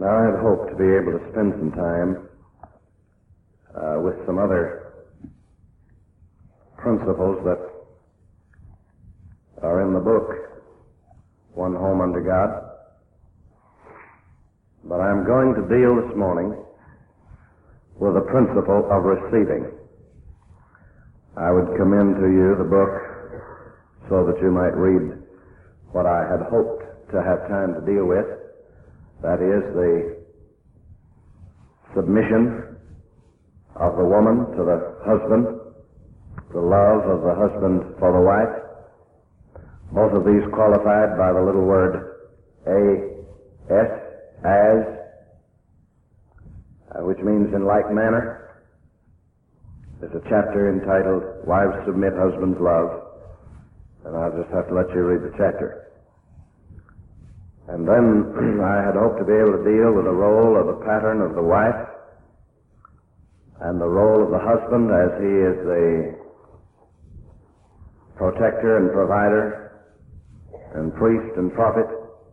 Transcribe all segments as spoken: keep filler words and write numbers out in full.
Now, I had hoped to be able to spend some time uh, with some other principles that are in the book, One Home Under God. But I'm going to deal this morning with the principle of receiving. I would commend to you the book so that you might read what I had hoped to have time to deal with. That is the submission of the woman to the husband, the love of the husband for the wife. Both of these qualified by the little word A S, as, uh, which means in like manner. There's a chapter entitled Wives Submit, Husbands Love, and I'll just have to let you read the chapter. And then I had hoped to be able to deal with the role of the pattern of the wife and the role of the husband as he is the protector and provider and priest and prophet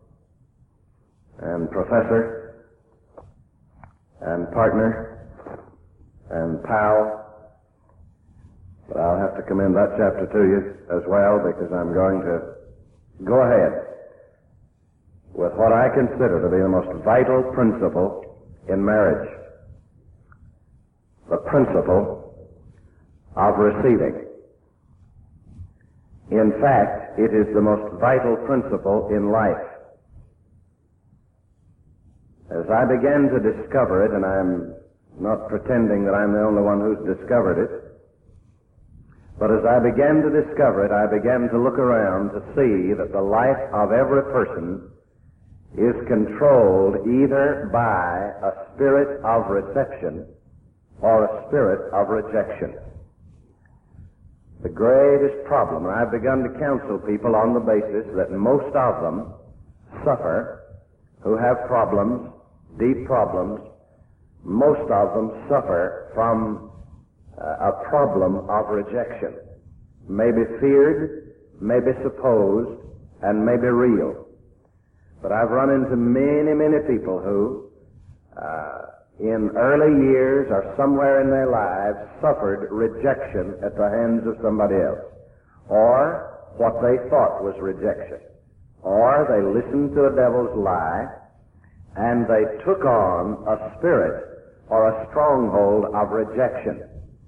and professor and partner and pal. But I'll have to commend that chapter to you as well, because I'm going to go ahead with what I consider to be the most vital principle in marriage, the principle of receiving. In fact, it is the most vital principle in life. As I began to discover it, and I'm not pretending that I'm the only one who's discovered it, but as I began to discover it, I began to look around to see that the life of every person is controlled either by a spirit of reception or a spirit of rejection. The greatest problem, and I've begun to counsel people on the basis that most of them suffer, who have problems, deep problems, most of them suffer from uh, a problem of rejection. Maybe feared, maybe supposed, and maybe real. But I've run into many, many people who, uh, in early years or somewhere in their lives, suffered rejection at the hands of somebody else, or what they thought was rejection, or they listened to a devil's lie, and they took on a spirit or a stronghold of rejection.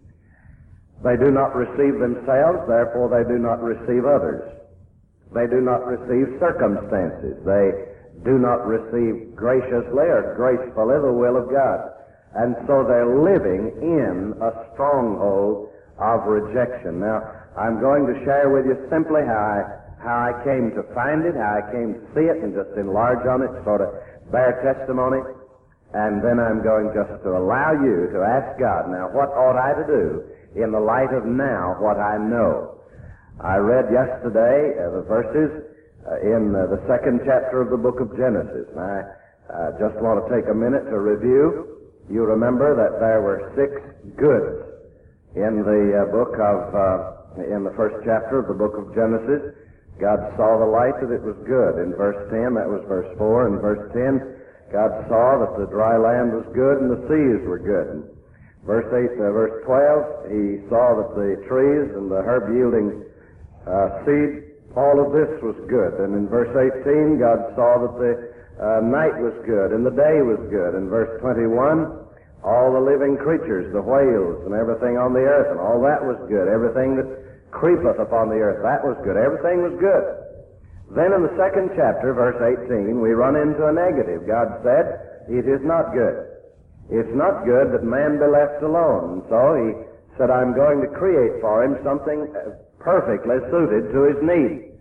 They do not receive themselves, therefore they do not receive others. They do not receive circumstances. They do not receive graciously or gracefully the will of God. And so they're living in a stronghold of rejection. Now, I'm going to share with you simply how I, how I came to find it, how I came to see it, and just enlarge on it, sort of bear testimony. And then I'm going just to allow you to ask God, now, what ought I to do in the light of now what I know? I read yesterday uh, the verses uh, in uh, the second chapter of the book of Genesis. And I uh, just want to take a minute to review. You remember that there were six goods in the uh, book of, uh, in the first chapter of the book of Genesis. God saw the light that it was good. In verse ten, that was verse four. In verse ten, God saw that the dry land was good and the seas were good. And verse eight, uh, verse twelve, he saw that the trees and the herb yielding Uh, seed, all of this was good. And in verse eighteen, God saw that the uh, night was good and the day was good. In verse twenty-one, all the living creatures, the whales and everything on the earth, and all that was good. Everything that creepeth upon the earth, that was good. Everything was good. Then in the second chapter, verse eighteen, we run into a negative. God said, it is not good. It's not good that man be left alone. And so he said, I'm going to create for him something uh, perfectly suited to his need.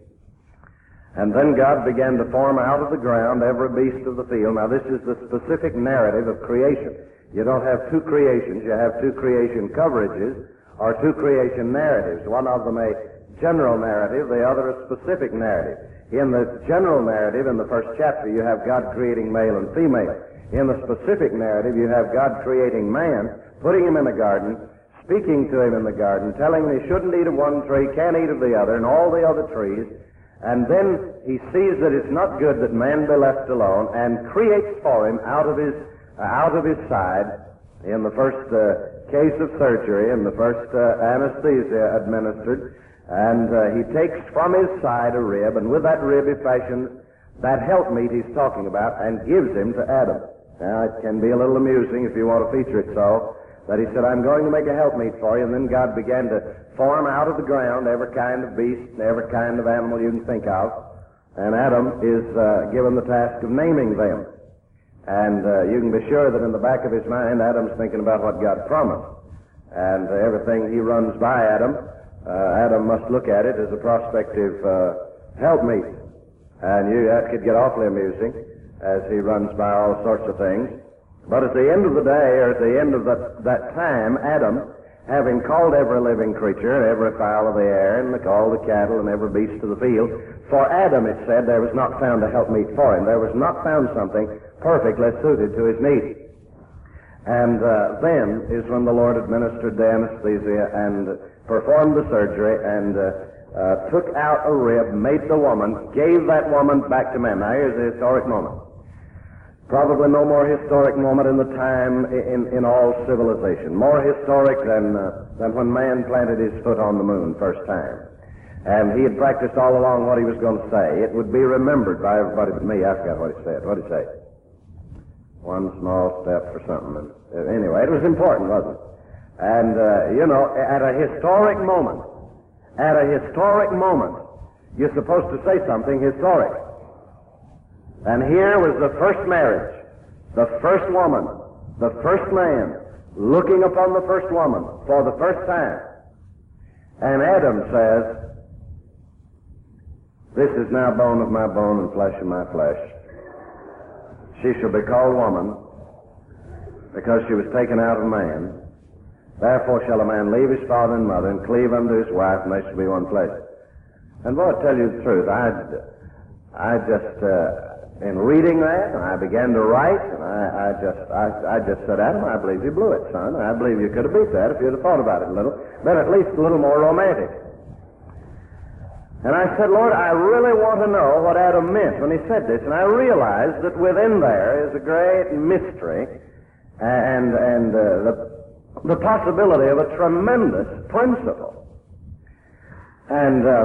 And then God began to form out of the ground every beast of the field. Now this is the specific narrative of creation. You don't have two creations, you have two creation coverages or two creation narratives. One of them a general narrative, the other a specific narrative. In the general narrative, in the first chapter, you have God creating male and female. In the specific narrative, you have God creating man, putting him in a garden, speaking to him in the garden, telling him he shouldn't eat of one tree, can't eat of the other, and all the other trees, and then he sees that it's not good that man be left alone, and creates for him out of his uh, out of his side, in the first uh, case of surgery, in the first uh, anesthesia administered, and uh, he takes from his side a rib, and with that rib he fashions that helpmeet he's talking about and gives him to Adam. Now, it can be a little amusing if you want to feature it so, that he said, I'm going to make a helpmeet for you, and then God began to form out of the ground every kind of beast, every kind of animal you can think of, and Adam is uh, given the task of naming them. And uh, you can be sure that in the back of his mind, Adam's thinking about what God promised. And uh, everything he runs by Adam, uh, Adam must look at it as a prospective uh, helpmeet. And you, that could get awfully amusing as he runs by all sorts of things. But at the end of the day, or at the end of that, that time, Adam, having called every living creature, every fowl of the air, and all the cattle, and every beast of the field, for Adam, it said, there was not found a helpmeet for him. There was not found something perfectly suited to his need. And uh, then is when the Lord administered the anesthesia and performed the surgery and uh, uh, took out a rib, made the woman, gave that woman back to man. Now here's the historic moment. Probably no more historic moment in the time in, in all civilization. More historic than, uh, than when man planted his foot on the moon first time. And he had practiced all along what he was going to say. It would be remembered by everybody but me. I forgot what he said. What did he say? One small step for something. And anyway, it was important, wasn't it? And, uh, you know, at a historic moment, at a historic moment, you're supposed to say something historic. And here was the first marriage, the first woman, the first man, looking upon the first woman for the first time. And Adam says, this is now bone of my bone and flesh of my flesh. She shall be called woman, because she was taken out of man. Therefore shall a man leave his father and mother and cleave unto his wife, and they shall be one flesh. And boy, I tell you the truth, I, I just, uh, in reading that, and I began to write, and I, I just, I, I just said, Adam, I believe you blew it, son. I believe you could have beat that if you'd have thought about it a little, been at least a little more romantic. And I said, Lord, I really want to know what Adam meant when he said this. And I realized that within there is a great mystery and, and uh, the, the possibility of a tremendous principle. And uh,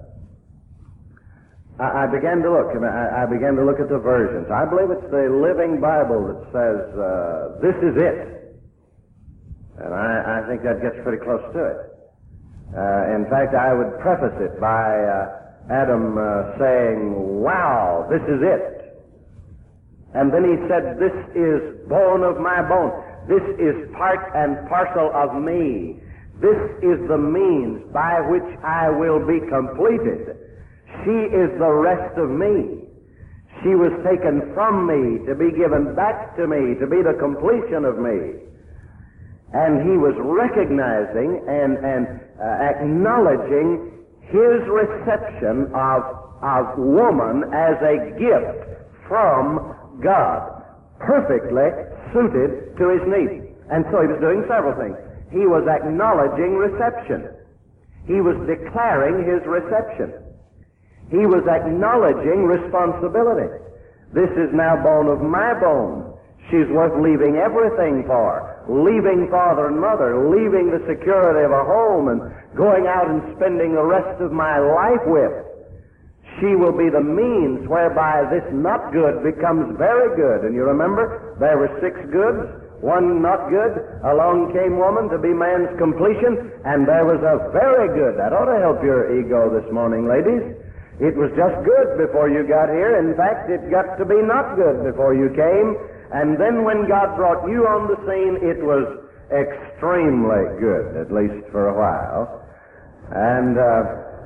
I, I began to look, and I, I began to look at the versions. I believe it's the Living Bible that says, uh, this is it. And I, I think that gets pretty close to it. Uh, in fact, I would preface it by uh, Adam uh, saying, wow, this is it. And then he said, this is bone of my bone. This is part and parcel of me. This is the means by which I will be completed. She is the rest of me. She was taken from me to be given back to me, to be the completion of me. And he was recognizing and, and uh, acknowledging his reception of, of woman as a gift from God, perfectly suited to his needs. And so he was doing several things. He was acknowledging reception. He was declaring his reception. He was acknowledging responsibility. This is now bone of my bone. She's worth leaving everything for. Leaving father and mother, leaving the security of a home, and going out and spending the rest of my life with. She will be the means whereby this not good becomes very good. And you remember, there were six goods, one not good. Along came woman to be man's completion, and there was a very good. That ought to help your ego this morning, ladies. It was just good before you got here. In fact, it got to be not good before you came. And then when God brought you on the scene, it was extremely good, at least for a while. And uh,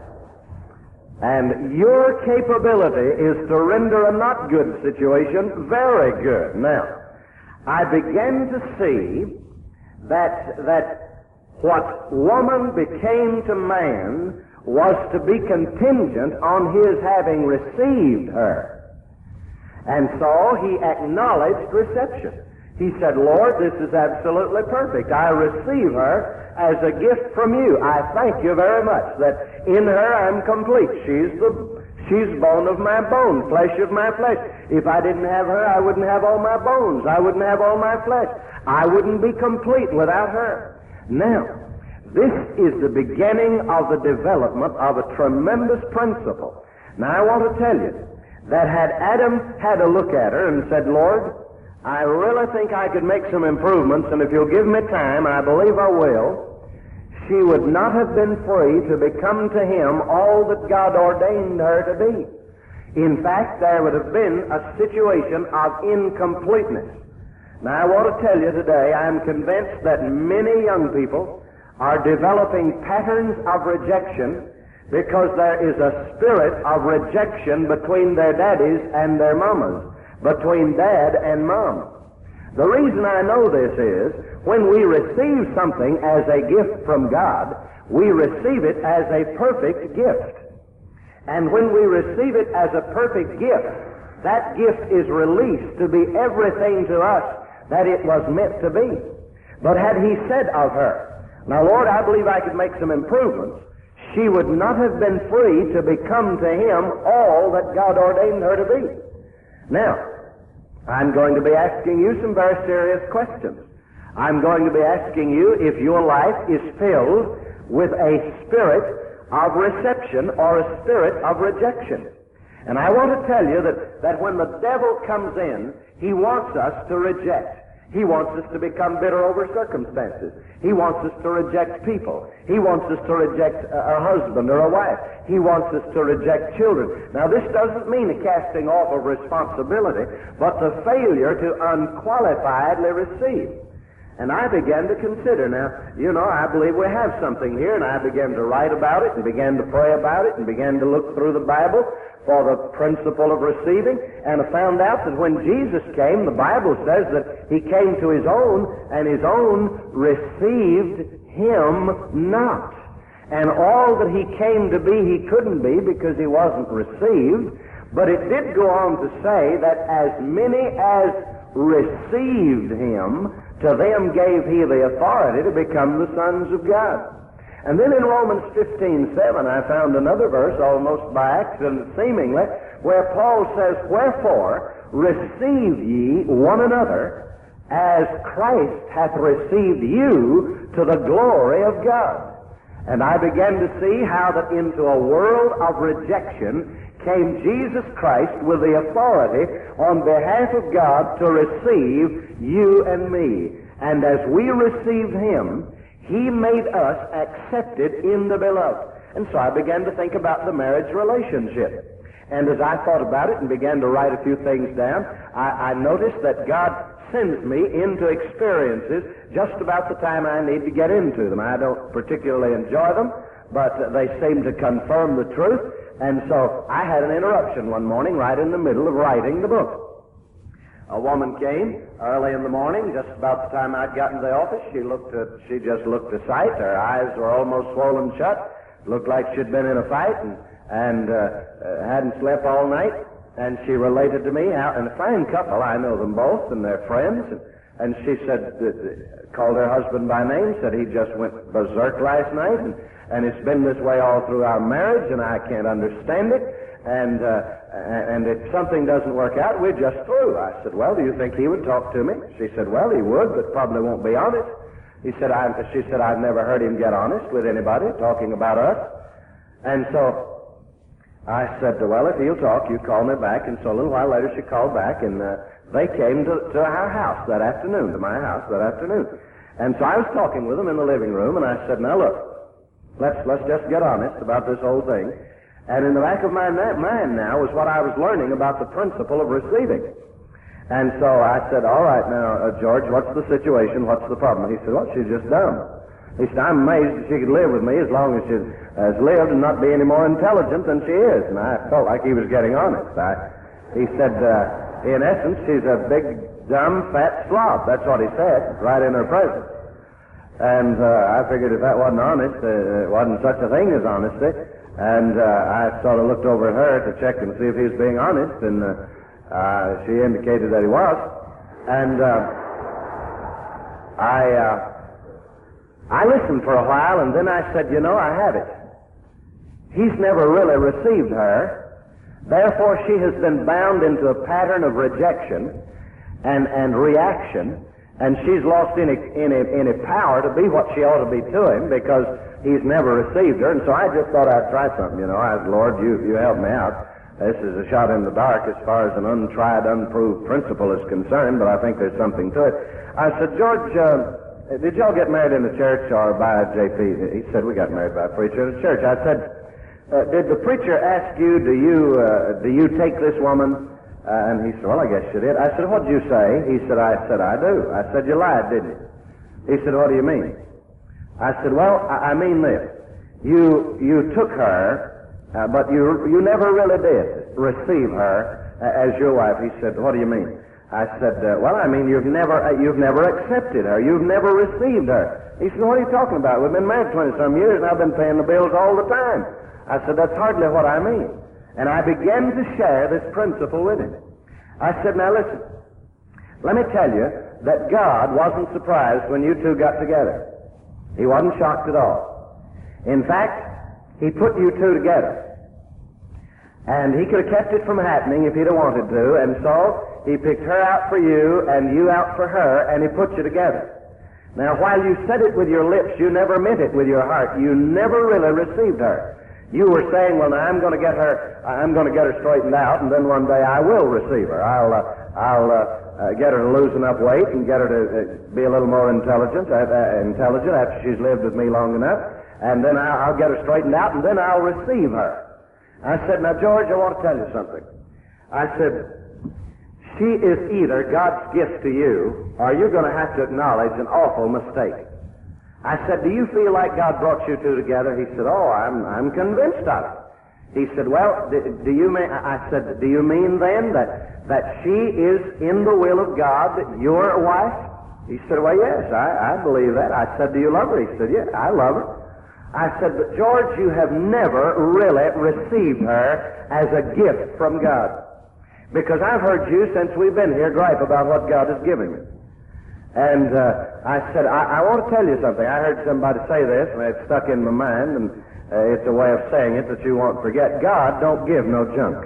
and your capability is to render a not good situation very good. Now, I began to see that that what woman became to man was to be contingent on his having received her. And so he acknowledged reception. He said, Lord, this is absolutely perfect. I receive her as a gift from you. I thank you very much that in her I'm complete. She's the, She's bone of my bone, flesh of my flesh. If I didn't have her, I wouldn't have all my bones. I wouldn't have all my flesh. I wouldn't be complete without her. Now, this is the beginning of the development of a tremendous principle. Now, I want to tell you that had Adam had a look at her and said, Lord, I really think I could make some improvements, and if you'll give me time, I believe I will, she would not have been free to become to him all that God ordained her to be. In fact, there would have been a situation of incompleteness. Now, I want to tell you today, I'm convinced that many young people are developing patterns of rejection because there is a spirit of rejection between their daddies and their mamas, between dad and mom. The reason I know this is, when we receive something as a gift from God, we receive it as a perfect gift. And when we receive it as a perfect gift, that gift is released to be everything to us that it was meant to be. But had he said of her, now, Lord, I believe I could make some improvements, she would not have been free to become to him all that God ordained her to be. Now, I'm going to be asking you some very serious questions. I'm going to be asking you if your life is filled with a spirit of reception or a spirit of rejection. And I want to tell you that, that when the devil comes in, he wants us to reject. He wants us to become bitter over circumstances. He wants us to reject people. He wants us to reject a, a husband or a wife. He wants us to reject children. Now, this doesn't mean a casting off of responsibility, but the failure to unqualifiedly receive. And I began to consider, now, you know, I believe we have something here, and I began to write about it and began to pray about it and began to look through the Bible for the principle of receiving, and I found out that when Jesus came, the Bible says that he came to his own, and his own received him not. And all that he came to be, he couldn't be because he wasn't received. But it did go on to say that as many as received him, to them gave he the authority to become the sons of God. And then in Romans fifteen seven, I found another verse, almost by accident seemingly, where Paul says, Wherefore receive ye one another, as Christ hath received you to the glory of God. And I began to see how that into a world of rejection came Jesus Christ with the authority on behalf of God to receive you and me. And as we received him, he made us accepted in the beloved. And so I began to think about the marriage relationship. And as I thought about it and began to write a few things down, I, I noticed that God sends me into experiences just about the time I need to get into them. I don't particularly enjoy them, but they seem to confirm the truth. And so I had an interruption one morning right in the middle of writing the book. A woman came early in the morning, just about the time I'd gotten to the office. She looked at, she just looked a sight. Her eyes were almost swollen shut. Looked like she'd been in a fight and, and uh, uh, hadn't slept all night. And she related to me how, and a fine couple, I know them both, and they're friends. And, and she said, uh, called her husband by name, said he just went berserk last night, and, and it's been this way all through our marriage, and I can't understand it. And uh, and if something doesn't work out, we're just through. I said, well, do you think he would talk to me? She said, well, he would, but probably won't be honest. He said, I, she said, I've never heard him get honest with anybody talking about us. And so I said, well, if he'll talk, you call me back. And so a little while later she called back, and uh, they came to, to our house that afternoon, to my house that afternoon. And so I was talking with them in the living room, and I said, now look, let's let's just get honest about this whole thing. And in the back of my mind now was what I was learning about the principle of receiving. And so I said, all right, now, uh, George, what's the situation? What's the problem? He said, well, she's just dumb. He said, I'm amazed that she could live with me as long as she has lived and not be any more intelligent than she is. And I felt like he was getting honest. I, he said, uh, in essence, she's a big, dumb, fat slob. That's what he said, right in her presence. And uh, I figured if that wasn't honest, uh, it wasn't such a thing as honesty. And uh, I sort of looked over at her to check and see if he was being honest, and uh, uh, she indicated that he was. And uh, I uh, I listened for a while, and then I said, you know, I have it. He's never really received her, Therefore, she has been bound into a pattern of rejection and, and reaction, and she's lost any, any, any power to be what she ought to be to him because he's never received her. And so I just thought I'd try something, you know. I said, Lord, you, you help me out. This is a shot in the dark as far as an untried, unproved principle is concerned, but I think there's something to it. I said, George, uh, did y'all get married in the church or by J P? He said, we got married by a preacher in the church. I said, uh, did the preacher ask you, do you, uh, do you take this woman? Uh, and he said, well, I guess you did. I said, what did you say? He said, I said, I do. I said, you lied, didn't you? He said, what do you mean? I said, well, I, I mean this. You, you took her, Uh, but you you never really did receive her uh, as your wife. He said, what do you mean? I said, uh, well, I mean, you've never uh, you've never accepted her. You've never received her. He said, what are you talking about? We've been married twenty-some years, and I've been paying the bills all the time. I said, that's hardly what I mean. And I began to share this principle with him. I said, now listen, let me tell you that God wasn't surprised when you two got together. He wasn't shocked at all. In fact, He put you two together. And he could have kept it from happening if he'd have wanted to, and so he picked her out for you and you out for her, and he put you together. Now, while you said it with your lips, you never meant it with your heart. You never really received her. You were saying, well, now I'm going to get her, I'm going to get her straightened out, and then one day I will receive her. I'll, uh, I'll uh, uh, get her to lose enough weight and get her to uh, be a little more intelligent, uh, uh, intelligent after she's lived with me long enough. And then I'll, I'll get her straightened out, and then I'll receive her. I said, now, George, I want to tell you something. I said, she is either God's gift to you, or you're going to have to acknowledge an awful mistake. I said, do you feel like God brought you two together? He said, oh, I'm, I'm convinced of it. He said, well, do, do you mean, I said, do you mean then that, that she is in the will of God, that you're a wife? He said, well, yes, I, I believe that. I said, do you love her? He said, yeah, I love her. I said, but George, you have never really received her as a gift from God. Because I've heard you, since we've been here, gripe about what God has given you. And uh, I said, I, I want to tell you something. I heard somebody say this, and it stuck in my mind, and uh, it's a way of saying it that you won't forget. God don't give no junk.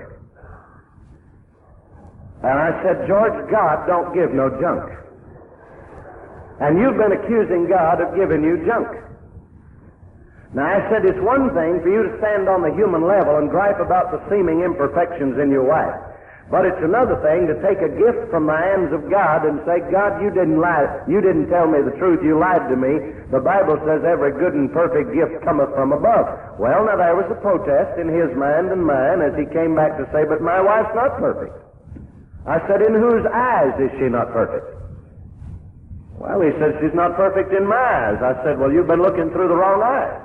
And I said, George, God don't give no junk. And you've been accusing God of giving you junk. Now, I said it's one thing for you to stand on the human level and gripe about the seeming imperfections in your wife. But it's another thing to take a gift from the hands of God and say, God, you didn't lie. You didn't tell me the truth. You lied to me. The Bible says every good and perfect gift cometh from above. Well, now there was a protest in his mind and mine as he came back to say, but my wife's not perfect. I said, in whose eyes is she not perfect? Well, he said, she's not perfect in my eyes. I said, well, you've been looking through the wrong eyes.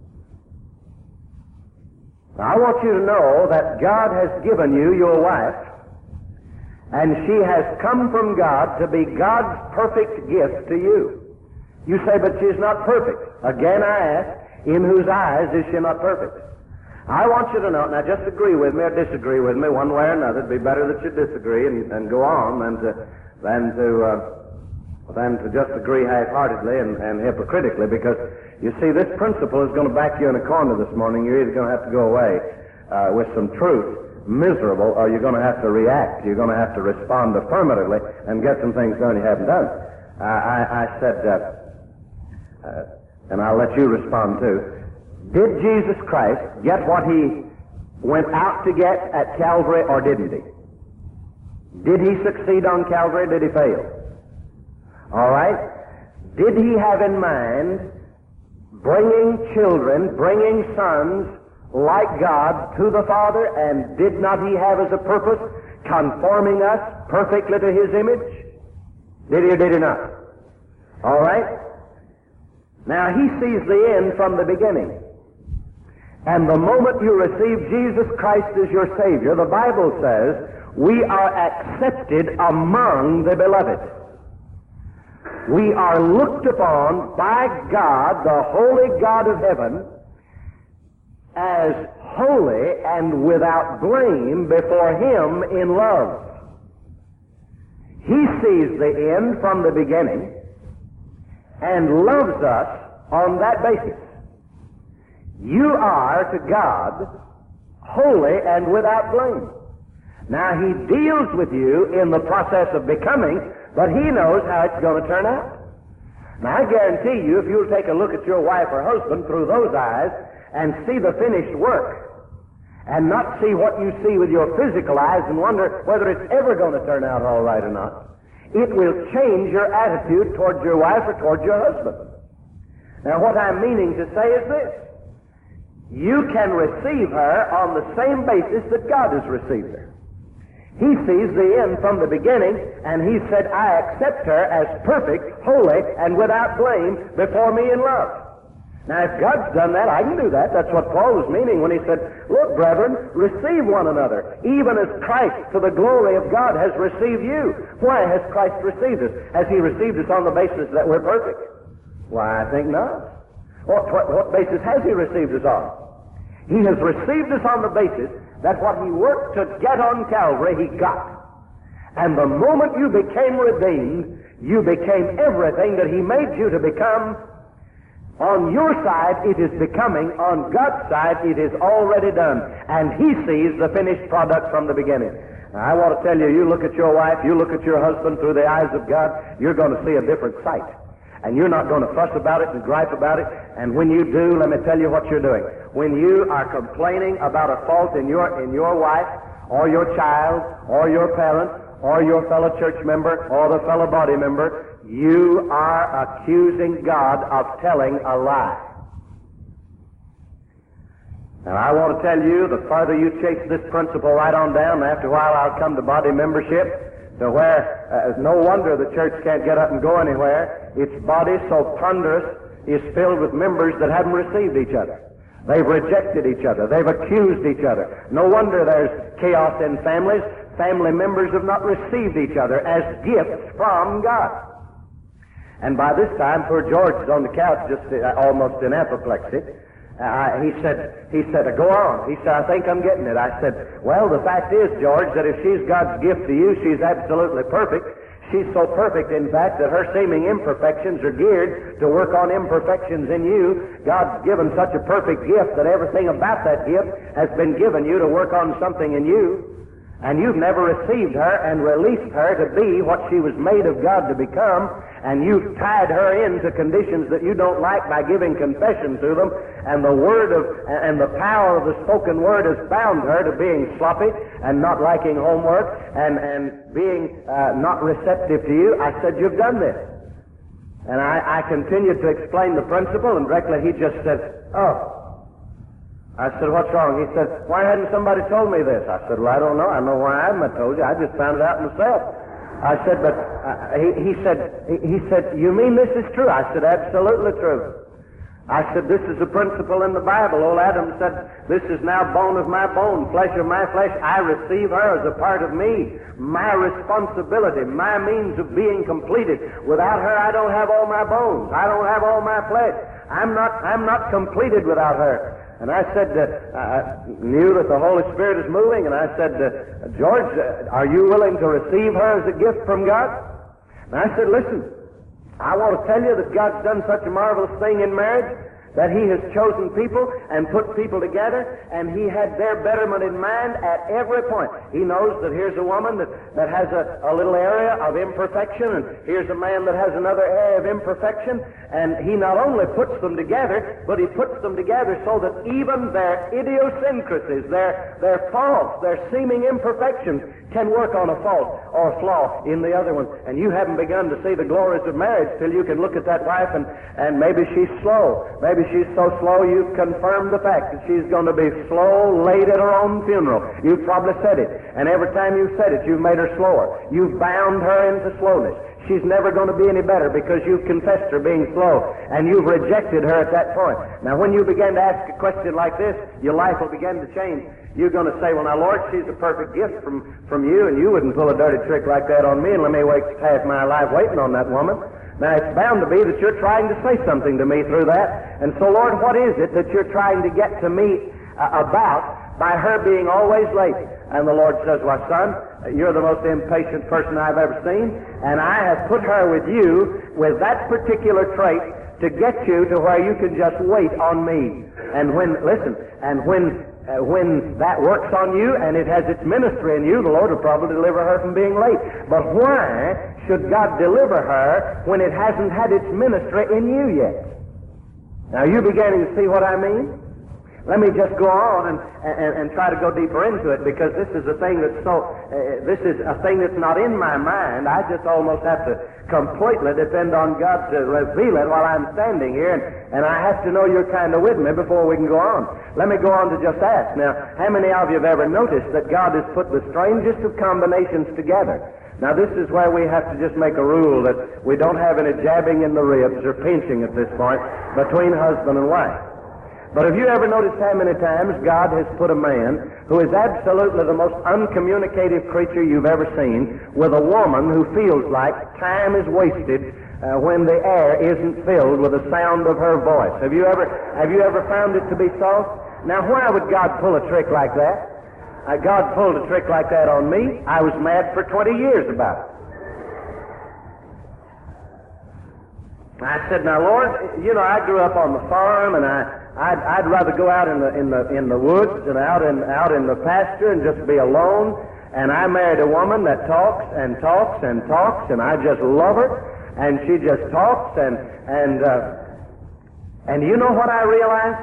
Now, I want you to know that God has given you your wife, and she has come from God to be God's perfect gift to you. You say, but she's not perfect. Again, I ask, in whose eyes is she not perfect? I want you to know, now just agree with me or disagree with me one way or another. It'd be better that you disagree and, and go on than to, than to, uh, than to just agree half-heartedly and, and hypocritically, because you see, this principle is going to back you in a corner this morning. You're either going to have to go away uh, with some truth, miserable, or you're going to have to react. You're going to have to respond affirmatively and get some things done you haven't done. Uh, I, I said, uh, uh, and I'll let you respond too, did Jesus Christ get what he went out to get at Calvary, or didn't he? Did he succeed on Calvary, or did he fail? All right? Did he have in mind bringing children, bringing sons like God to the Father, and did not he have as a purpose conforming us perfectly to his image? Did he or did he not? All right? Now, he sees the end from the beginning. And the moment you receive Jesus Christ as your Savior, the Bible says, we are accepted among the beloved. We are looked upon by God, the holy God of heaven, as holy and without blame before him in love. He sees the end from the beginning and loves us on that basis. You are to God holy, and without blame. Now, he deals with you in the process of becoming, but he knows how it's going to turn out. Now, I guarantee you, if you'll take a look at your wife or husband through those eyes and see the finished work, and not see what you see with your physical eyes and wonder whether it's ever going to turn out all right or not, it will change your attitude towards your wife or towards your husband. Now, what I'm meaning to say is this. You can receive her on the same basis that God has received her. He sees the end from the beginning, and he said, I accept her as perfect, holy, and without blame before me in love. Now, if God's done that, I can do that. That's what Paul was meaning when he said, look, brethren, receive one another, even as Christ, to the glory of God, has received you. Why has Christ received us? Has he received us on the basis that we're perfect? Why, I think not. What, what, what basis has he received us on? He has received us on the basis that what he worked to get on Calvary, he got. And the moment you became redeemed, you became everything that he made you to become. On your side, it is becoming. On God's side, it is already done. And he sees the finished product from the beginning. Now, I want to tell you, you look at your wife, you look at your husband through the eyes of God, you're going to see a different sight. And you're not going to fuss about it and gripe about it. And when you do, let me tell you what you're doing. When you are complaining about a fault in your, in your wife, or your child, or your parent, or your fellow church member, or the fellow body member, you are accusing God of telling a lie. Now, I want to tell you, the farther you chase this principle right on down, after a while I'll come to body membership, to where uh, no wonder the church can't get up and go anywhere. Its body, so ponderous, is filled with members that haven't received each other. They've rejected each other. They've accused each other. No wonder there's chaos in families. Family members have not received each other as gifts from God. And by this time, poor George is on the couch, just uh, almost in apoplexy. Uh, he said, he said, go on. He said, I think I'm getting it. I said, well, the fact is, George, that if she's God's gift to you, she's absolutely perfect. She's so perfect, in fact, that her seeming imperfections are geared to work on imperfections in you. God's given such a perfect gift that everything about that gift has been given you to work on something in you. And you've never received her and released her to be what she was made of God to become, and you've tied her into conditions that you don't like by giving confession to them, and the word of, and the power of the spoken word has bound her to being sloppy and not liking homework and, and being uh, not receptive to you. I said, you've done this. And I, I continued to explain the principle, and directly he just said, oh. I said, what's wrong? He said, why hadn't somebody told me this? I said, well, I don't know. I know why I haven't told you. I just found it out myself. I said, but uh, he, he said, he, he said, you mean this is true? I said, absolutely true. I said, this is a principle in the Bible. Old Adam said, this is now bone of my bone, flesh of my flesh. I receive her as a part of me, my responsibility, my means of being completed. Without her, I don't have all my bones. I don't have all my flesh. I'm not, I'm not completed without her. And I said, uh, I knew that the Holy Spirit is moving, and I said, uh, George, uh, are you willing to receive her as a gift from God? And I said, listen, I want to tell you that God's done such a marvelous thing in marriage, that he has chosen people and put people together, and he had their betterment in mind at every point. He knows that here's a woman that, that has a, a little area of imperfection, and here's a man that has another area of imperfection, and he not only puts them together, but he puts them together so that even their idiosyncrasies, their, their faults, their seeming imperfections can work on a fault or a flaw in the other one. And you haven't begun to see the glories of marriage till you can look at that wife and, and maybe she's slow. Maybe she's so slow you've confirmed the fact that she's going to be slow, late at her own funeral. You've probably said it. And every time you've said it, you've made her slower. You've bound her into slowness. She's never going to be any better because you've confessed her being slow, and you've rejected her at that point. Now, when you begin to ask a question like this, your life will begin to change. You're going to say, well, now, Lord, she's a perfect gift from, from you, and you wouldn't pull a dirty trick like that on me and let me waste half my life waiting on that woman. Now, it's bound to be that you're trying to say something to me through that. And so, Lord, what is it that you're trying to get to me uh, about by her being always late? And the Lord says, why, son, you're the most impatient person I've ever seen, and I have put her with you with that particular trait to get you to where you can just wait on me. And when, listen, and when uh, when that works on you and it has its ministry in you, the Lord will probably deliver her from being late. But why should God deliver her when it hasn't had its ministry in you yet? Now, are you beginning to see what I mean? Let me just go on and, and, and try to go deeper into it, because this is a thing that's so, uh, this is a thing that's not in my mind. I just almost have to completely depend on God to reveal it while I'm standing here, and, and I have to know you're kind of with me before we can go on. Let me go on to just ask. Now, how many of you have ever noticed that God has put the strangest of combinations together? Now, this is where we have to just make a rule that we don't have any jabbing in the ribs or pinching at this point between husband and wife. But have you ever noticed how many times God has put a man who is absolutely the most uncommunicative creature you've ever seen with a woman who feels like time is wasted uh, when the air isn't filled with the sound of her voice? Have you ever have you ever found it to be so? Now, why would God pull a trick like that? Uh, God pulled a trick like that on me. I was mad for twenty years about it. I said, now, Lord, you know, I grew up on the farm, and I I'd, I'd rather go out in the in the in the woods and out in out in the pasture and just be alone. And I married a woman that talks and talks and talks, and I just love her. And she just talks, and and uh, and you know what I realized?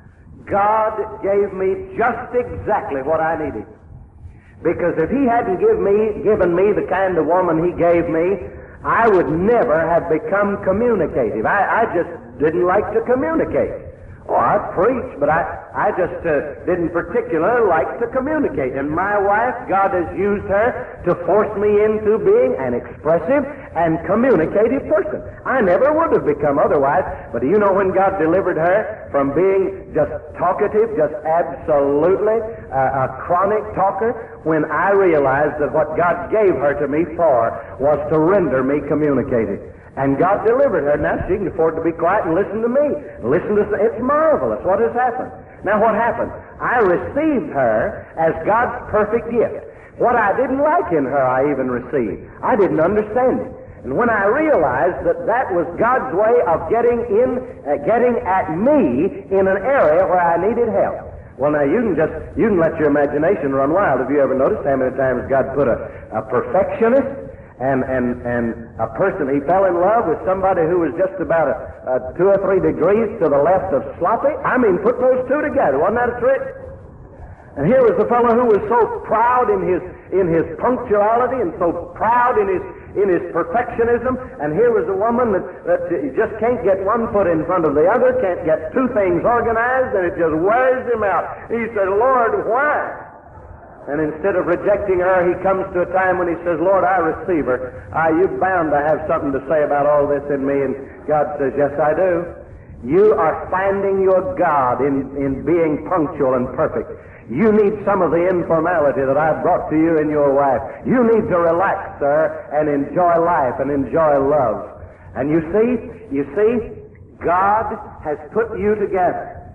God gave me just exactly what I needed. Because if He hadn't give me given me the kind of woman He gave me, I would never have become communicative. I, I just didn't like to communicate. Oh, I preach, but I, I just uh, didn't particularly like to communicate. And my wife, God has used her to force me into being an expressive and communicative person. I never would have become otherwise, but do you know when God delivered her from being just talkative, just absolutely uh, a chronic talker, when I realized that what God gave her to me for was to render me communicative. And God delivered her. Now she can afford to be quiet and listen to me. Listen to, it's marvelous what has happened. Now what happened? I received her as God's perfect gift. What I didn't like in her, I even received. I didn't understand it. And when I realized that that was God's way of getting in, uh, getting at me in an area where I needed help. Well, now you can just, you can let your imagination run wild. Have you ever noticed how many times God put a, a perfectionist And, and, and a person, he fell in love with somebody who was just about a, a two or three degrees to the left of sloppy? I mean, put those two together. Wasn't that a trick? And here was a fellow who was so proud in his, in his punctuality and so proud in his, in his perfectionism. And here was a woman that, that just can't get one foot in front of the other, can't get two things organized, and it just wears him out. He said, Lord, why? And instead of rejecting her, he comes to a time when he says, Lord, I receive her. Ah, you're bound to have something to say about all this in me. And God says, yes, I do. You are finding your God in, in being punctual and perfect. You need some of the informality that I've brought to you in your wife. You need to relax, sir, and enjoy life and enjoy love. And you see, you see, God has put you together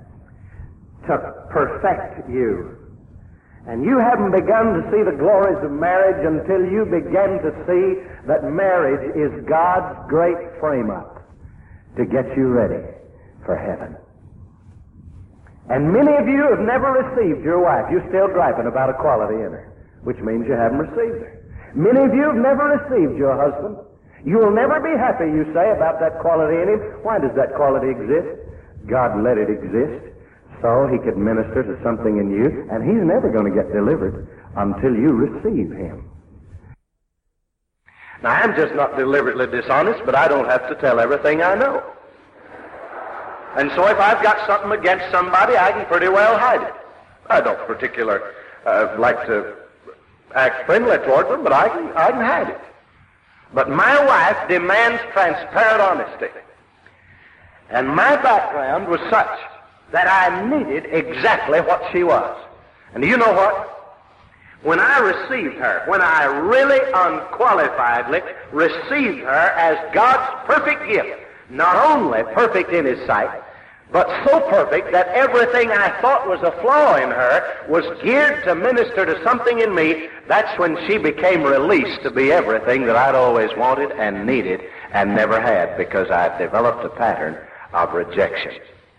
to perfect you. And you haven't begun to see the glories of marriage until you begin to see that marriage is God's great frame-up to get you ready for heaven. And many of you have never received your wife. You're still griping about a quality in her, which means you haven't received her. Many of you have never received your husband. You will never be happy, you say, about that quality in him. Why does that quality exist? God let it exist so He could minister to something in you, and He's never going to get delivered until you receive Him. Now, I'm just not deliberately dishonest, but I don't have to tell everything I know. And so if I've got something against somebody, I can pretty well hide it. I don't particularly uh, like to act friendly toward them, but I can, I can hide it. But my wife demands transparent honesty. And my background was such that I needed exactly what she was. And do you know what? When I received her, when I really unqualifiedly received her as God's perfect gift, not only perfect in His sight, but so perfect that everything I thought was a flaw in her was geared to minister to something in me, that's when she became released to be everything that I'd always wanted and needed and never had, because I'd developed a pattern of rejection.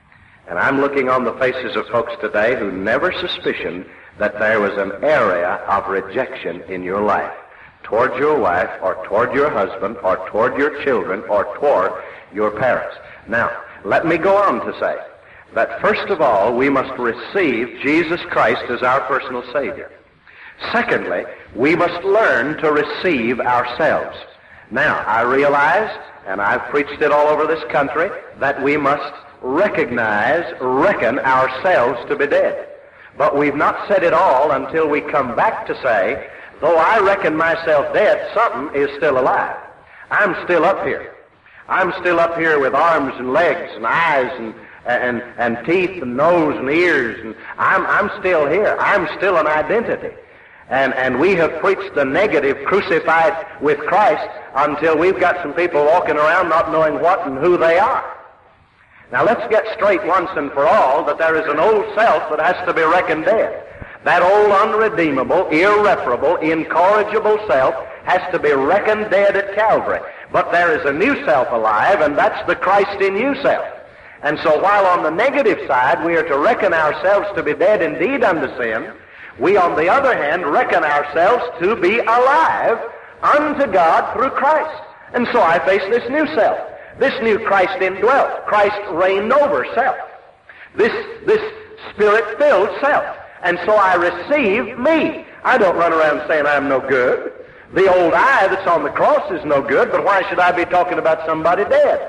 And I'm looking on the faces of folks today who never suspicioned that there was an area of rejection in your life, toward your wife, or toward your husband, or toward your children, or toward your parents. Now, let me go on to say that first of all, we must receive Jesus Christ as our personal Savior. Secondly, we must learn to receive ourselves. Now, I realize, and I've preached it all over this country, that we must recognize, reckon ourselves to be dead. But we've not said it all until we come back to say, though I reckon myself dead, something is still alive. I'm still up here. I'm still up here with arms and legs and eyes and and, and teeth and nose and ears, and I'm, I'm still here. I'm still an identity. And, and we have preached the negative crucified with Christ until we've got some people walking around not knowing what and who they are. Now let's get straight once and for all that there is an old self that has to be reckoned dead. That old unredeemable, irreparable, incorrigible self has to be reckoned dead at Calvary. But there is a new self alive, and that's the Christ in you self. And so while on the negative side we are to reckon ourselves to be dead indeed unto sin, we on the other hand reckon ourselves to be alive unto God through Christ. And so I face this new self. This new Christ indwelt. Christ reigned over self. This, this Spirit-filled self. And so I receive me. I don't run around saying I'm no good. The old I that's on the cross is no good, but why should I be talking about somebody dead?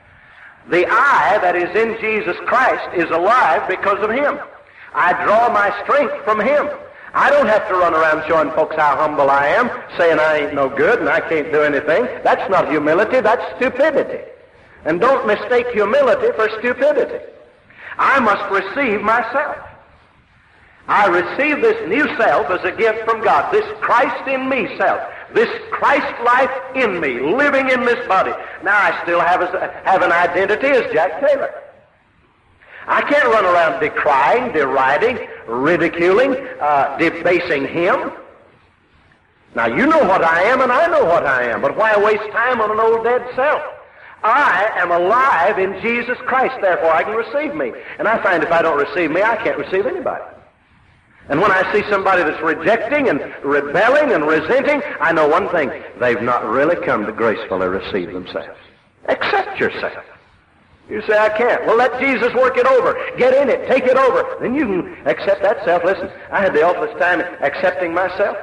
The I that is in Jesus Christ is alive because of Him. I draw my strength from Him. I don't have to run around showing folks how humble I am, saying I ain't no good and I can't do anything. That's not humility, that's stupidity. And don't mistake humility for stupidity. I must receive myself. I receive this new self as a gift from God, this Christ in me self, this Christ life in me, living in this body. Now I still have, a, have an identity as Jack Taylor. I can't run around decrying, deriding, ridiculing, uh, debasing Him. Now you know what I am and I know what I am, but why waste time on an old dead self? I am alive in Jesus Christ, therefore I can receive me. And I find if I don't receive me, I can't receive anybody. And when I see somebody that's rejecting and rebelling and resenting, I know one thing, they've not really come to gracefully receive themselves. Accept yourself. You say, I can't. Well, let Jesus work it over. Get in it. Take it over. Then you can accept that self. Listen, I had the awfulest time accepting myself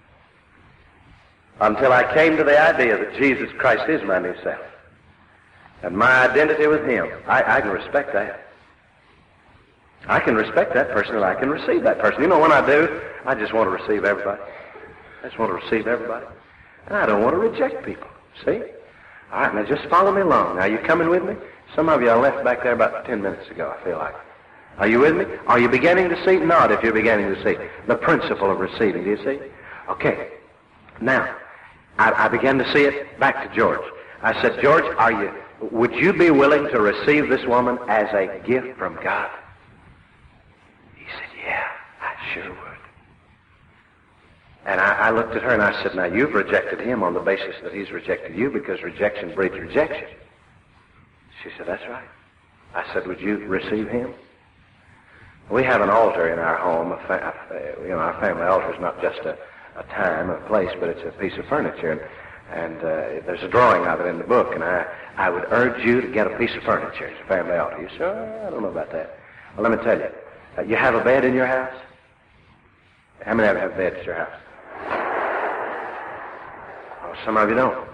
until I came to the idea that Jesus Christ is my new self. And my identity with Him. I, I can respect that. I can respect that person and I can receive that person. You know, when I do, I just want to receive everybody. I just want to receive everybody. And I don't want to reject people. See? All right, now just follow me along. Now, you coming with me? Some of you I left back there about ten minutes ago, I feel like. Are you with me? Are you beginning to see? Nod if you're beginning to see. The principle of receiving, do you see? Okay. Now, I, I began to see it back to George. I said, George, are you, would you be willing to receive this woman as a gift from God? He said, yeah, I sure would. And I, I looked at her and I said, now you've rejected him on the basis that he's rejected you because rejection breeds rejection. She said, that's right. I said, would you receive him? We have an altar in our home. A fa- you know, our family altar is not just a, a time, a place, but it's a piece of furniture. And, and uh, there's a drawing of it in the book. And I, I would urge you to get a piece of furniture as a family altar. You say, oh, I don't know about that. Well, let me tell you. Uh, you have a bed in your house? How many of you have beds at your house? Oh, some of you don't.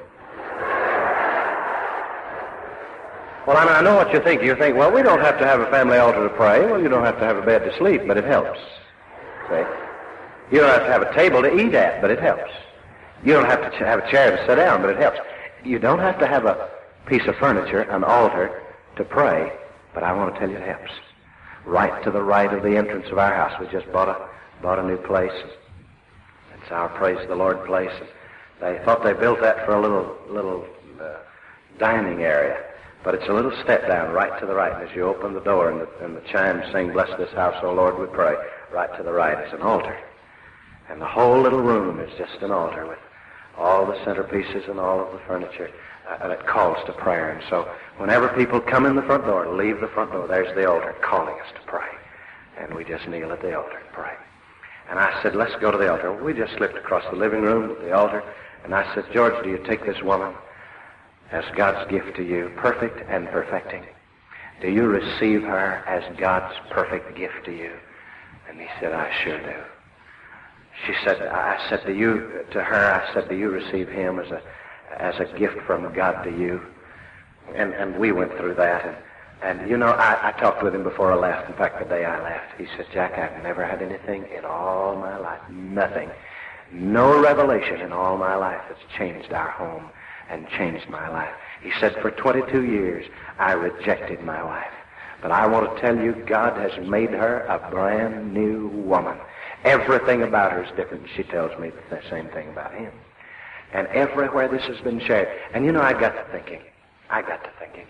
Well, I mean, I know what you think. You think, well, we don't have to have a family altar to pray. Well, you don't have to have a bed to sleep, but it helps. See? You don't have to have a table to eat at, but it helps. You don't have to ch- have a chair to sit down, but it helps. You don't have to have a piece of furniture, an altar, to pray, but I want to tell you it helps. Right to the right of the entrance of our house. We just bought a bought a new place. It's our Praise the Lord place. They thought they built that for a little little uh, dining area. But it's a little step down right to the right. And as you open the door and the, and the chimes sing, bless this house, O Lord, we pray, right to the right is an altar. And the whole little room is just an altar with all the centerpieces and all of the furniture uh, that calls to prayer. And so whenever people come in the front door, leave the front door, there's the altar calling us to pray. And we just kneel at the altar and pray. And I said, let's go to the altar. We just slipped across the living room to the altar. And I said, George, do you take this woman as God's gift to you, perfect and perfecting? Do you receive her as God's perfect gift to you? And he said, I sure do. She said, I said to you, to her, I said, do you receive him as a as a gift from God to you? And and we went through that. And, and you know, I, I talked with him before I left. In fact, the day I left, he said, Jack, I've never had anything in all my life, nothing, no revelation in all my life that's changed our home and changed my life. He said, for twenty-two years, I rejected my wife. But I want to tell you, God has made her a brand new woman. Everything about her is different. She tells me the same thing about him. And everywhere this has been shared. And you know, I got to thinking. I got to thinking.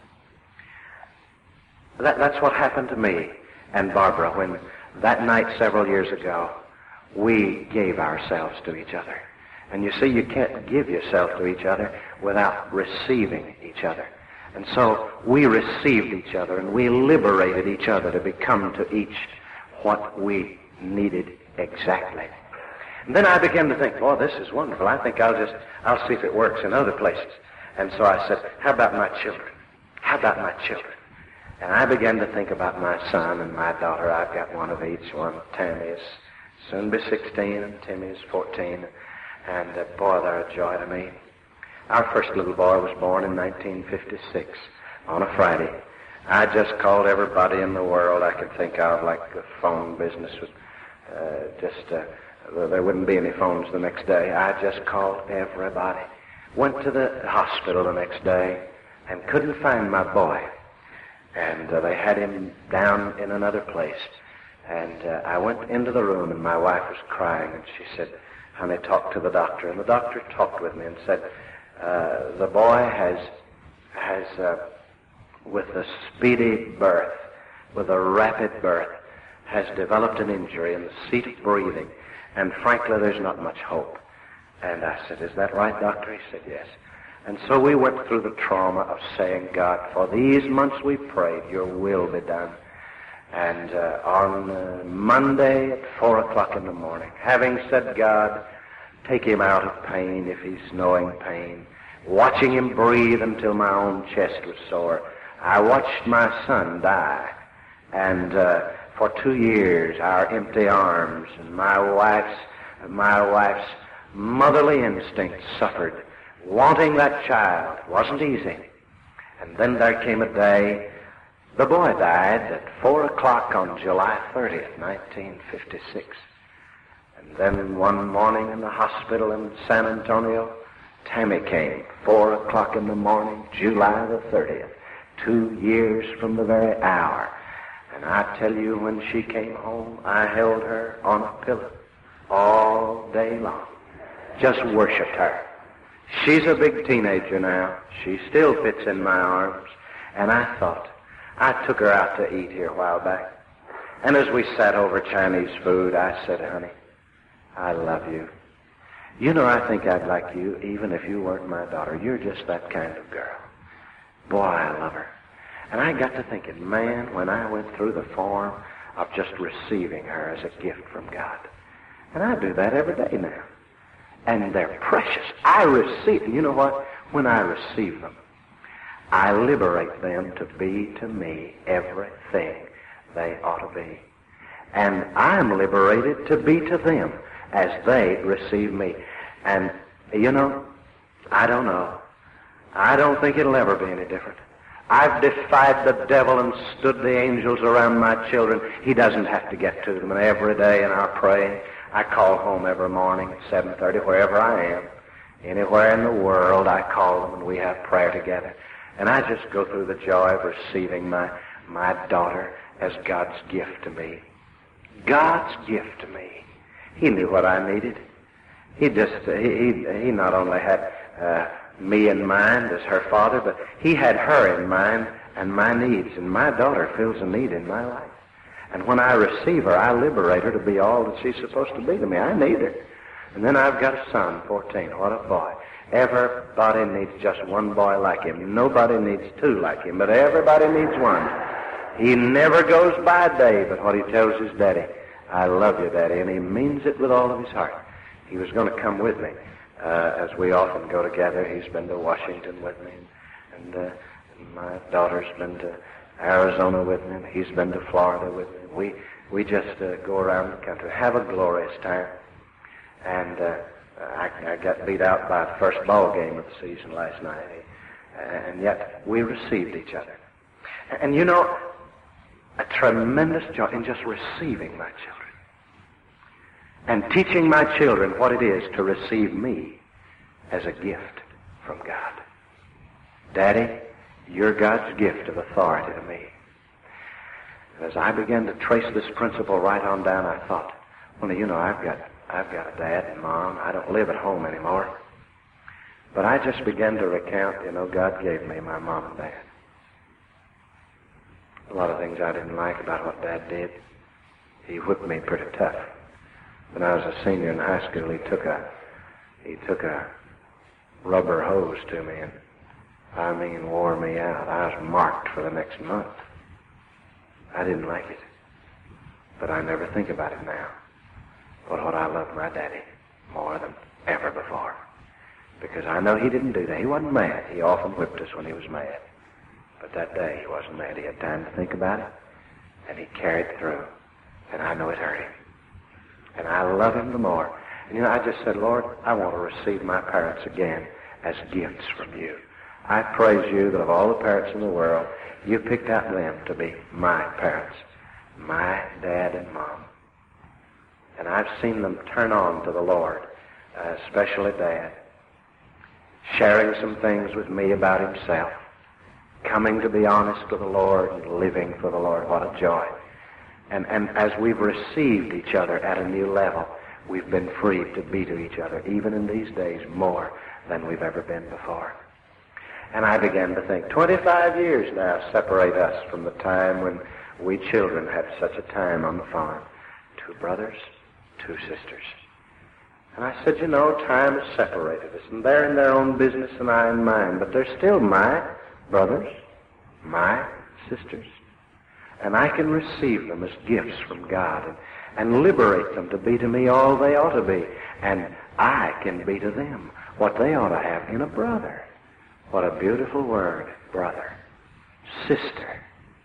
That, that's what happened to me and Barbara when that night several years ago, we gave ourselves to each other. And you see, you can't give yourself to each other without receiving each other. And so we received each other and we liberated each other to become to each what we needed exactly. And then I began to think, boy, this is wonderful. I think I'll just, I'll see if it works in other places. And so I said, how about my children? How about my children? And I began to think about my son and my daughter. I've got one of each. One, Tammy is soon be sixteen and Timmy is fourteen. And uh, boy, they're a joy to me. Our first little boy was born in nineteen fifty-six on a Friday. I just called everybody in the world I could think of, like the phone business was uh, just, uh, there wouldn't be any phones the next day. I just called everybody. Went to the hospital the next day and couldn't find my boy. And uh, they had him down in another place. And uh, I went into the room and my wife was crying and she said, honey, talk to the doctor. And the doctor talked with me and said, uh, the boy has, has uh, with a speedy birth, with a rapid birth, has developed an injury in the seat of breathing. And frankly, there's not much hope. And I said, is that right, doctor? He said, yes. And so we went through the trauma of saying, God, for these months we prayed, your will be done. And uh, on uh, Monday at four o'clock in the morning, having said, God, take him out of pain if he's knowing pain, watching him breathe until my own chest was sore, I watched my son die. And uh, for two years, our empty arms and my wife's, my wife's motherly instinct suffered. Wanting that child wasn't easy. And then there came a day, the boy died at four o'clock on July thirtieth, nineteen fifty-six. And then one morning in the hospital in San Antonio, Tammy came, four o'clock in the morning, July the thirtieth, two years from the very hour. And I tell you, when she came home, I held her on a pillow all day long. Just worshiped her. She's a big teenager now. She still fits in my arms. And I thought, I took her out to eat here a while back. And as we sat over Chinese food, I said, honey, I love you. You know, I think I'd like you even if you weren't my daughter. You're just that kind of girl. Boy, I love her. And I got to thinking, man, when I went through the form of just receiving her as a gift from God. And I do that every day now. And they're precious. I receive, you know what? When I receive them, I liberate them to be to me everything they ought to be. And I'm liberated to be to them as they receive me. And, you know, I don't know. I don't think it'll ever be any different. I've defied the devil and stood the angels around my children. He doesn't have to get to them. And every day in our praying, I call home every morning at seven thirty, wherever I am. Anywhere in the world, I call them and we have prayer together. And I just go through the joy of receiving my, my daughter as God's gift to me. God's gift to me. He knew what I needed. He just, he, he, he not only had uh, me in mind as her father, but he had her in mind and my needs. And my daughter fills a need in my life. And when I receive her, I liberate her to be all that she's supposed to be to me. I need her. And then I've got a son, fourteen. What a boy. Everybody needs just one boy like him. Nobody needs two like him, but everybody needs one. He never goes by a day but what he tells his daddy, I love you, Daddy, and he means it with all of his heart. He was going to come with me, uh, as we often go together. He's been to Washington with me, and, uh, and my daughter's been to Arizona with me, and he's been to Florida with me. We we just uh, go around the country, have a glorious time. And uh, I, I got beat out by the first ball game of the season last night, and yet we received each other. And you know, a tremendous joy in just receiving my children and teaching my children what it is to receive me as a gift from God. Daddy, you're God's gift of authority to me. And as I began to trace this principle right on down, I thought, well, you know, I've got I've got a dad and mom. I don't live at home anymore. But I just began to recount, you know, God gave me my mom and dad. A lot of things I didn't like about what Dad did. He whipped me pretty tough. When I was a senior in high school, he took a he took a rubber hose to me and, I mean, wore me out. I was marked for the next month. I didn't like it, but I never think about it now. But what I love my daddy more than ever before, because I know he didn't do that. He wasn't mad. He often whipped us when he was mad. But that day he wasn't mad. He had time to think about it, and he carried through. And I know it hurt him. And I love him the more. And you know, I just said, Lord, I want to receive my parents again as gifts from you. I praise you that of all the parents in the world, you picked out them to be my parents, my dad and mom. And I've seen them turn on to the Lord, uh, especially Dad, sharing some things with me about himself, coming to be honest with the Lord and living for the Lord. What a joy. And, and as we've received each other at a new level, we've been free to be to each other, even in these days, more than we've ever been before. And I began to think, twenty-five years now separate us from the time when we children had such a time on the farm. Two brothers, two sisters. And I said, you know, time has separated us, and they're in their own business and I in mine, but they're still my brothers, my sisters. And I can receive them as gifts from God and, and liberate them to be to me all they ought to be. And I can be to them what they ought to have in a brother. What a beautiful word, brother, sister.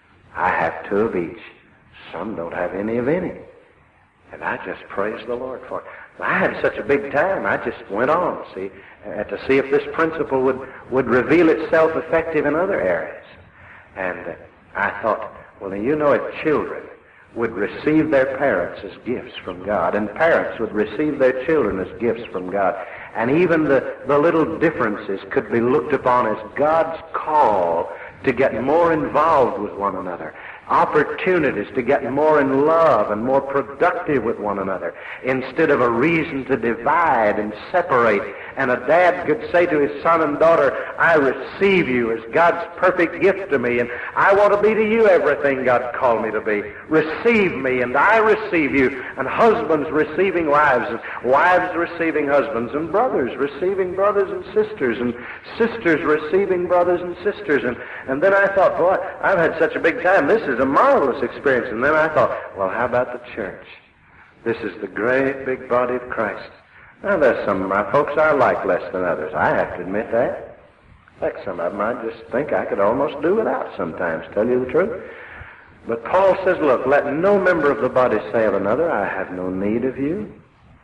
I have two of each. Some don't have any of any. And I just praise the Lord for it. I had such a big time, I just went on, see, uh, to see if this principle would, would reveal itself effective in other areas. And uh, I thought, well, you know, if children would receive their parents as gifts from God, and parents would receive their children as gifts from God, and even the, the little differences could be looked upon as God's call to get more involved with one another, opportunities to get more in love and more productive with one another, instead of a reason to divide and separate. And a dad could say to his son and daughter, I receive you as God's perfect gift to me, and I want to be to you everything God called me to be. Receive me, and I receive you. And husbands receiving wives, and wives receiving husbands, and brothers receiving brothers and sisters, and sisters receiving brothers and sisters. And, and then I thought, boy, I've had such a big time. This is a marvelous experience. And then I thought, well, how about the church? This is the great big body of Christ. Now, there's some of my folks I like less than others. I have to admit that. In fact, some of them I just think I could almost do without sometimes, tell you the truth. But Paul says, look, let no member of the body say of another, I have no need of you.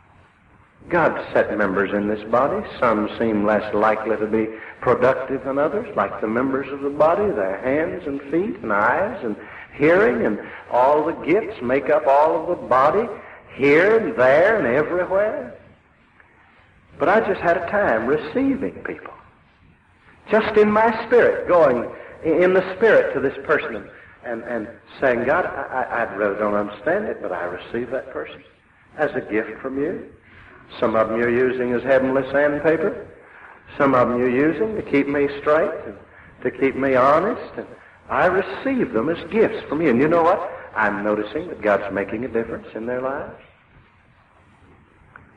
God set members in this body. Some seem less likely to be productive than others, like the members of the body, their hands and feet and eyes and hearing, and all the gifts make up all of the body, here and there and everywhere. But I just had a time receiving people. Just in my spirit, going in the spirit to this person and, and saying, God, I, I really don't understand it, but I receive that person as a gift from you. Some of them you're using as heavenly sandpaper. Some of them you're using to keep me straight and to keep me honest. And I receive them as gifts from you. And you know what? I'm noticing that God's making a difference in their lives.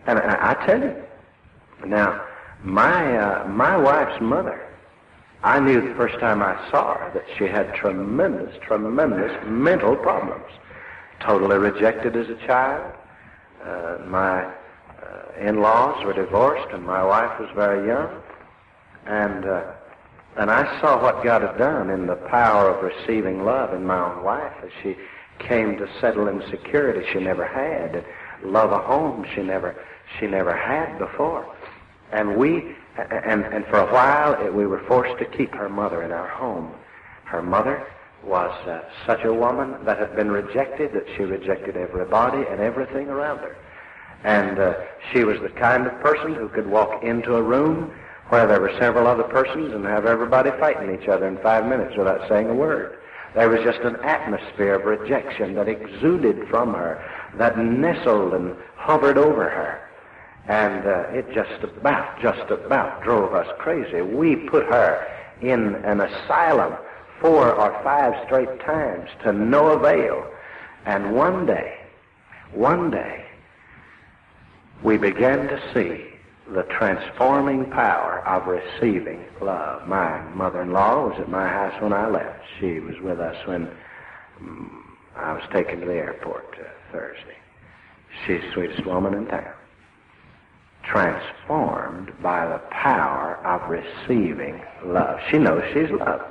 And I, I tell you, now, my uh, my wife's mother, I knew the first time I saw her that she had tremendous, tremendous mental problems. Totally rejected as a child. Uh, my uh, in-laws were divorced, and my wife was very young. And uh, and I saw what God had done in the power of receiving love in my own wife as she came to settle in security she never had, and love a home she never she never had before. And we, and, and for a while, it, we were forced to keep her mother in our home. Her mother was uh, such a woman that had been rejected that she rejected everybody and everything around her. And uh, she was the kind of person who could walk into a room where there were several other persons and have everybody fighting each other in five minutes without saying a word. There was just an atmosphere of rejection that exuded from her, that nestled and hovered over her. And uh, it just about, just about drove us crazy. We put her in an asylum four or five straight times to no avail. And one day, one day, we began to see the transforming power of receiving love. My mother-in-law was at my house when I left. She was with us when um, I was taken to the airport uh, Thursday. She's the sweetest woman in town. Transformed by the power of receiving love. She knows she's loved.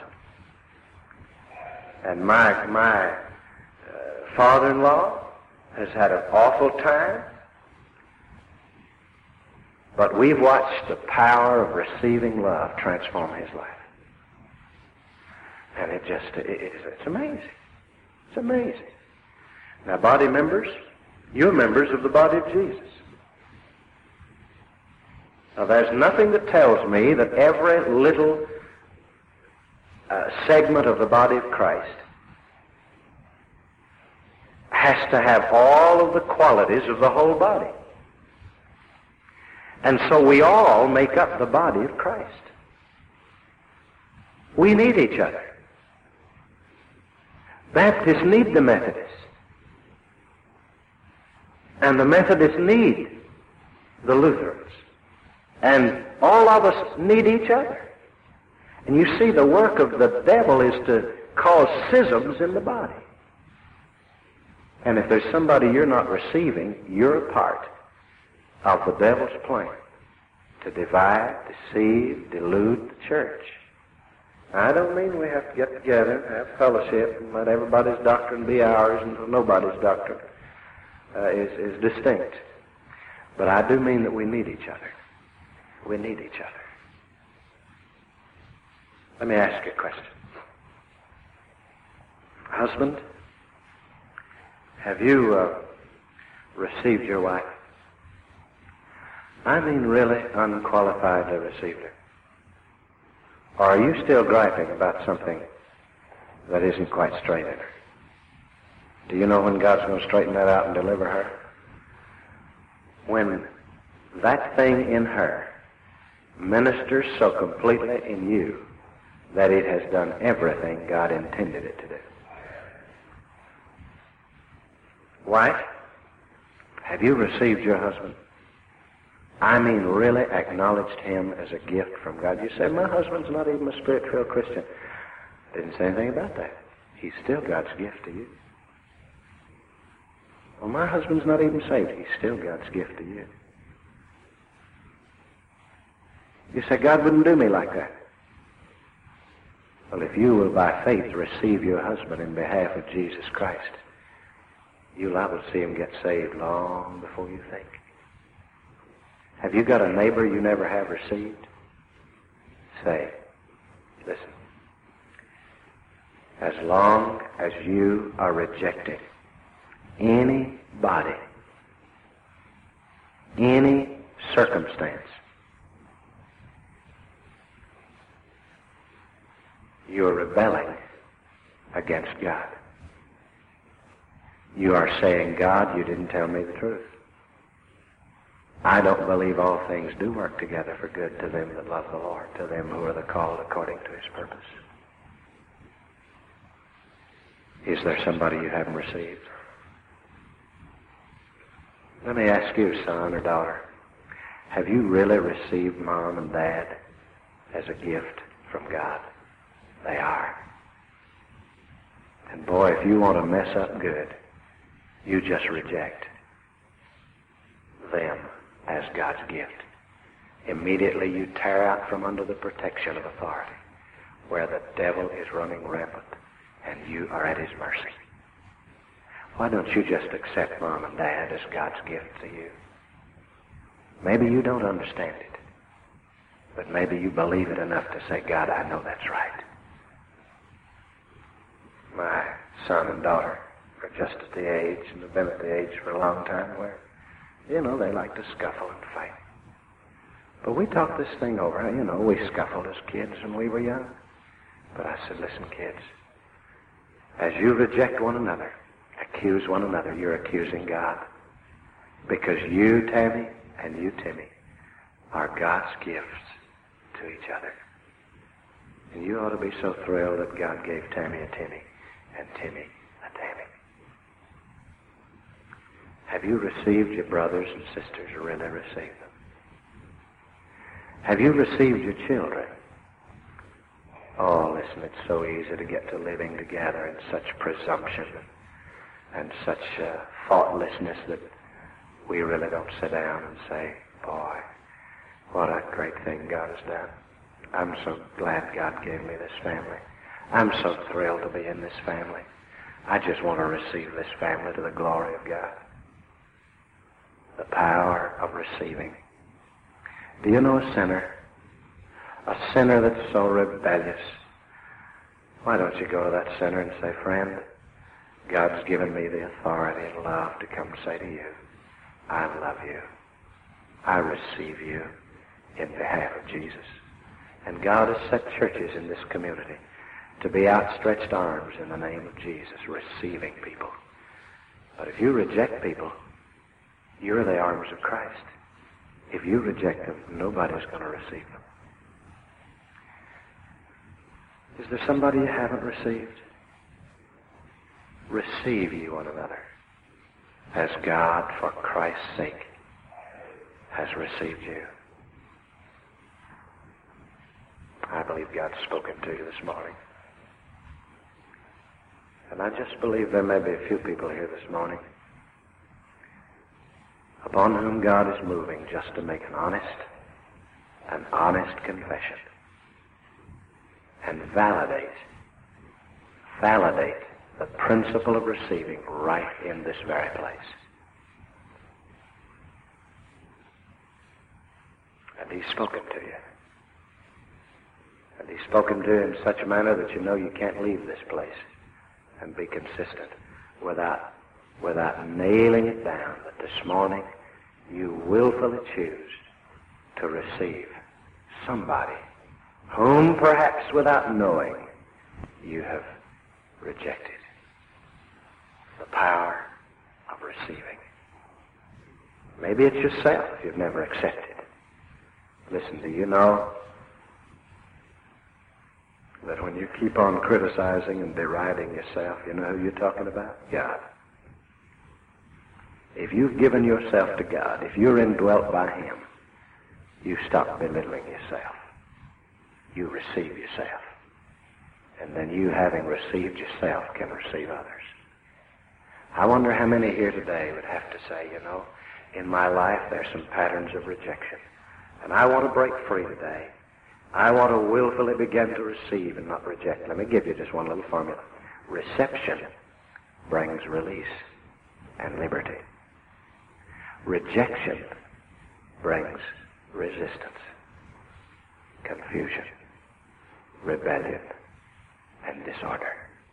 And my my uh, father-in-law has had an awful time, but we've watched the power of receiving love transform his life. And it just, it, it's, it's amazing. It's amazing. Now, body members, you're members of the body of Jesus. Now, there's nothing that tells me that every little uh, segment of the body of Christ has to have all of the qualities of the whole body. And so we all make up the body of Christ. We need each other. Baptists need the Methodists. And the Methodists need the Lutherans. And all of us need each other. And you see, the work of the devil is to cause schisms in the body. And if there's somebody you're not receiving, you're a part of the devil's plan to divide, deceive, delude the church. I don't mean we have to get together and have fellowship and let everybody's doctrine be ours until nobody's doctrine uh, is, is distinct. But I do mean that we need each other. We need each other. Let me ask you a question. Husband, have you uh, received your wife? I mean really unqualifiedly received her. Or are you still griping about something that isn't quite straight in her? Do you know when God's going to straighten that out and deliver her? When that thing in her ministers so completely in you that it has done everything God intended it to do. Wife, have you received your husband? I mean really acknowledged him as a gift from God. You say, my husband's not even a spirit-filled Christian. Didn't say anything about that. He's still God's gift to you. Well, my husband's not even saved. He's still God's gift to you. You say, God wouldn't do me like that. Well, if you will by faith receive your husband in behalf of Jesus Christ, you'll liable to see him get saved long before you think. Have you got a neighbor you never have received? Say, listen, as long as you are rejecting anybody, any circumstance, you're rebelling against God. You are saying, God, you didn't tell me the truth. I don't believe all things do work together for good to them that love the Lord, to them who are the called according to his purpose. Is there somebody you haven't received? Let me ask you, son or daughter, have you really received mom and dad as a gift from God? They are. And boy, if you want to mess up good, you just reject them as God's gift. Immediately you tear out from under the protection of authority, where the devil is running rampant and you are at his mercy. Why don't you just accept mom and dad as God's gift to you? Maybe you don't understand it, but maybe you believe it enough to say, God, I know that's right. My son and daughter are just at the age, and have been at the age for a long time, where, you know, they like to scuffle and fight. But we talked this thing over. You know, we scuffled as kids when we were young. But I said, listen, kids, as you reject one another, accuse one another, you're accusing God. Because you, Tammy, and you, Timmy, are God's gifts to each other. And you ought to be so thrilled that God gave Tammy a Timmy and Timmy a Tammy. Have you received your brothers and sisters, or really received them? Have you received your children? Oh, listen, it's so easy to get to living together in such presumption and such uh, thoughtlessness that we really don't sit down and say, boy, what a great thing God has done. I'm so glad God gave me this family. I'm so thrilled to be in this family. I just want to receive this family to the glory of God. The power of receiving. Do you know a sinner? A sinner that's so rebellious. Why don't you go to that sinner and say, friend, God's given me the authority and love to come say to you, I love you. I receive you in behalf of Jesus. And God has set churches in this community to be outstretched arms in the name of Jesus, receiving people. But if you reject people, you're the arms of Christ. If you reject them, nobody's going to receive them. Is there somebody you haven't received? Receive ye one another as God, for Christ's sake, has received you. I believe God's spoken to you this morning. And I just believe there may be a few people here this morning upon whom God is moving just to make an honest, an honest confession and validate, validate the principle of receiving right in this very place. And He's spoken to you. And He's spoken to you in such a manner that you know you can't leave this place and be consistent without, without nailing it down that this morning you willfully choose to receive somebody whom perhaps without knowing you have rejected. The power of receiving. Maybe it's yourself you've never accepted. Listen, do you know that when you keep on criticizing and deriding yourself, you know who you're talking about? God. If you've given yourself to God, if you're indwelt by Him, you stop belittling yourself. You receive yourself. And then you, having received yourself, can receive others. I wonder how many here today would have to say, you know, in my life there's some patterns of rejection. And I want to break free today. I want to willfully begin to receive and not reject. Let me give you just one little formula. Reception brings release and liberty. Rejection brings resistance, confusion, rebellion, and disorder.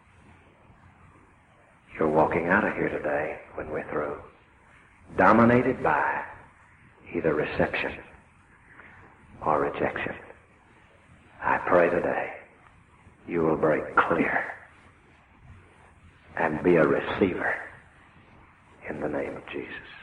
You're walking out of here today, when we're through, dominated by either reception or rejection. I pray today you will break clear and be a receiver in the name of Jesus.